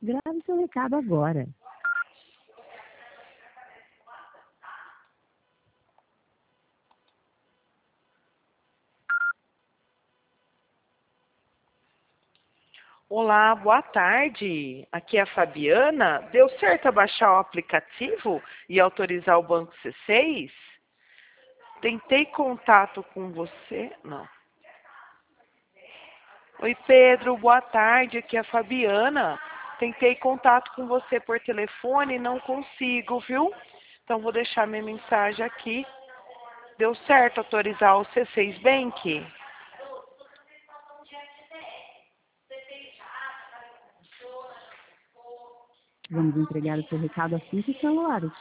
Grave seu recado agora. Olá, boa tarde. Aqui é a Fabiana. Deu certo a baixar o aplicativo e autorizar o Banco C6? Tentei contato com você. Não. Oi, Pedro, boa tarde. Aqui é a Fabiana. Tentei contato com você por telefone e não consigo, viu? Então, vou deixar minha mensagem aqui. Deu certo autorizar o C6 Bank? Vamos entregar o seu recado assim que o celular